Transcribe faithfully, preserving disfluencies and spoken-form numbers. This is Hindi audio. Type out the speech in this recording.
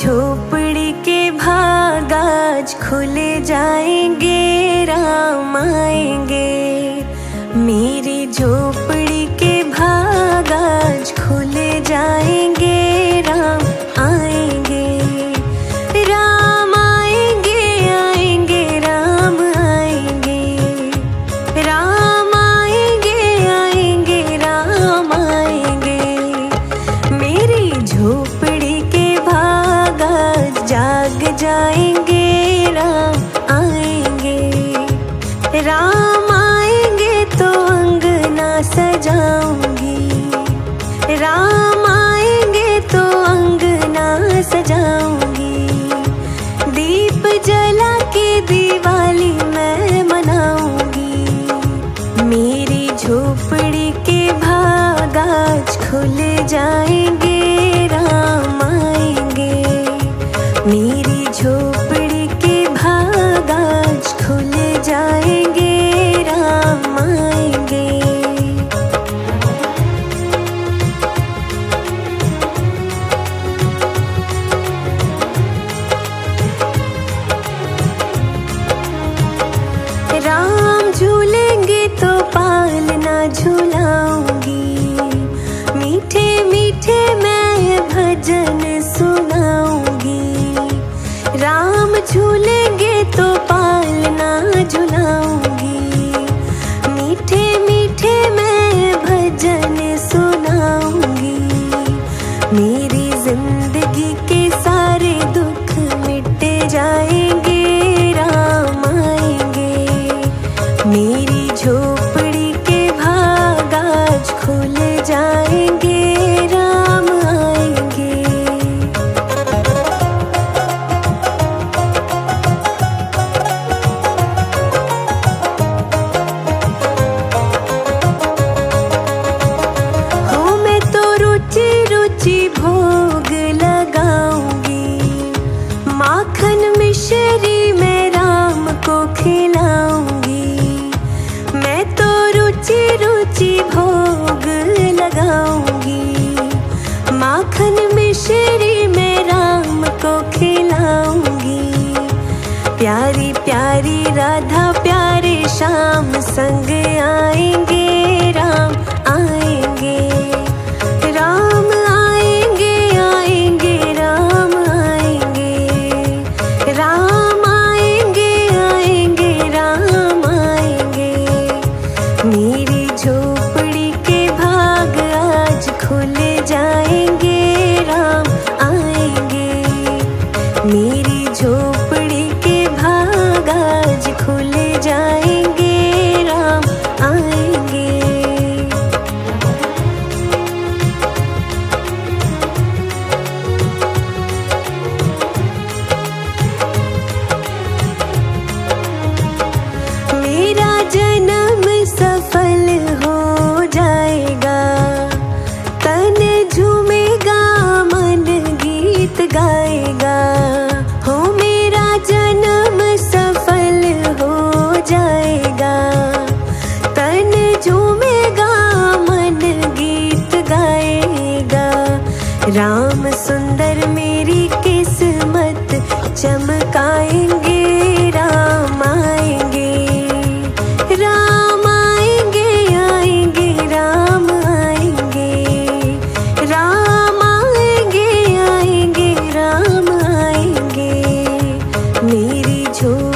झोपड़ी के भाग आज खुल जाएंगे, राम आएंगे। मेरी झोपड़ी के भाग आज खुल जाएंगे, राम आएंगे। राम आएंगे, आएंगे, राम आएंगे। राम आएंगे, आएंगे, राम आएंगे। मेरी झोपड़ी के भाग आज जाग जाएंगे, राम आएंगे। राम आएंगे तो अंगना सजाऊंगी, राम आएंगे तो अंगना सजाऊंगी। दीप जला के दिवाली मैं मनाऊंगी। मेरी झोपड़ी के भाग आज खुल जाएंगे, राम आएंगे। मेरी झोपड़ी के भाग आज खुल जाएंगे, राम आएंगे। राम झूलेंगे तो पालना झूलाऊंगी। मीठे मीठे मैं भजन सुनाऊंगी। राम झूलेंगे तो पालना झूलाऊंगी। मीठे मीठे मैं भजन सुनाऊंगी। मेरी जिंदगी के सारे दुख मिट जाएंगे, राम आएंगे। मेरी झोपड़ी के भाग आज खुल जाएंगे, राम आएंगे। हो मैं तो रुचि रुचि भोग लगाऊंगी। माखन मिश्री मैं राम को खिलाऊंगी। मैं तो रुचि रुचि भोग लगाऊंगी। माखन मिश्री मैं राम को खिलाऊंगी। प्यारी प्यारी राधा प्यारे श्याम संग आएंगे, राम आएंगे। राम आएंगे, आएंगे, राम आएंगे। राम आएंगे, आएंगे, राम आएंगे। मेरी झोपड़ी के भाग आज खुल जाएंगे, राम आएंगे। मेरी झोपड़ी के भाग आज खुल जाएंगे, राम आएंगे। मेरा जन्म सफल हो जाएगा। तन झूमेगा, मन गीत गाएगा। हो मेरा जन्म सफल हो जाएगा। तन झूमेगा, मन गीत गाएगा। राम सुंदर मेरी किस्मत चमकाएंगे, राम आएंगे। राम आएंगे, आएंगे, राम आएंगे। राम आएंगे, आएंगे, राम आएंगे। मेरी झोपड़ी